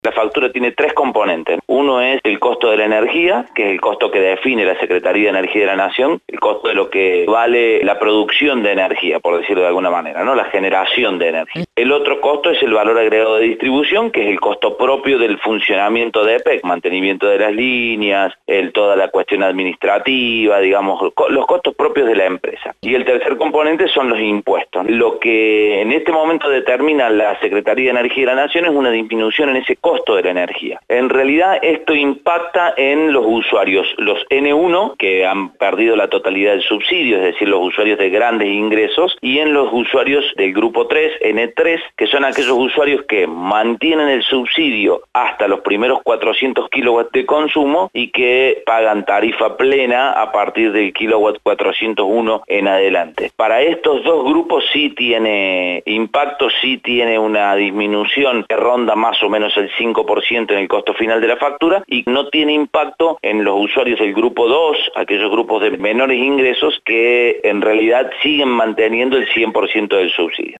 La factura tiene tres componentes. Uno es el costo de la energía, que es el costo que define la Secretaría de Energía de la Nación, el costo de lo que vale la producción de energía, por decirlo de alguna manera, ¿no? La generación de energía. El otro costo es el valor agregado de distribución, que es el costo propio del funcionamiento de EPEC, mantenimiento de las líneas, toda la cuestión administrativa, digamos, los costos propios de la empresa. Y el tercer componente son los impuestos. Lo que en este momento determina la Secretaría de Energía de la Nación es una disminución en ese costo de la energía. En realidad esto impacta en los usuarios, los N1, que han perdido la totalidad del subsidio, es decir, los usuarios de grandes ingresos, y en los usuarios del grupo 3, N3, que son aquellos usuarios que mantienen el subsidio hasta los primeros 400 kilowatts de consumo y que pagan tarifa plena a partir del kilowatt 401 en adelante. Para estos dos grupos sí tiene impacto, sí tiene una disminución que ronda más o menos el 5% en el costo final de la factura, y no tiene impacto en los usuarios del grupo 2, aquellos grupos de menores ingresos que en realidad siguen manteniendo el 100% del subsidio.